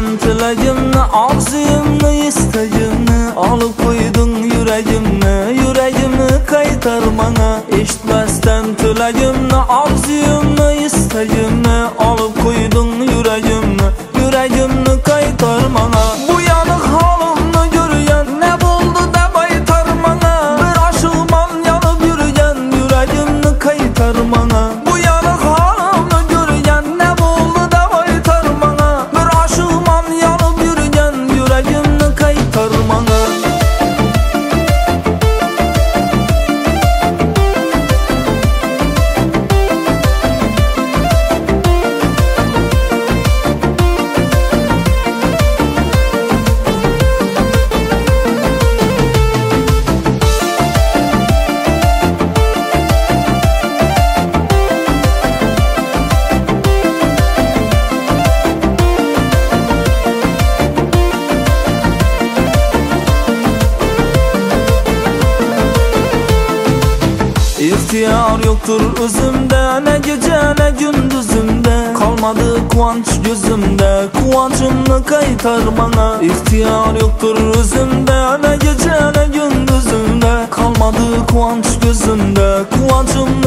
sen tilagimni, orzuyimni, istagimni olib qo'yding yuragimni qaytar mana. Eshitmasdan tilagimni, orzuyimni, istagimni olib qo'yding yuragimni qaytar mana. Bu yanıq halimni görgen ne buldu deb aytar mana. Bir aşığıman yanıp yürgen yuragimni qaytar mana. Bu yanıq halimni görgen ne buldu deb aytar mana. Bir aşığıman yanıp yürgen yuragimni qaytar mana. İhtiyar yoktur özümde, ne gece ne gündüzümde. Kalmadı kıvanç gözümde, kıvançımı kaytar bana. İhtiyar yoktur özümde, ne gece ne gündüzümde. Kalmadı kıvanç gözümde, kıvançımı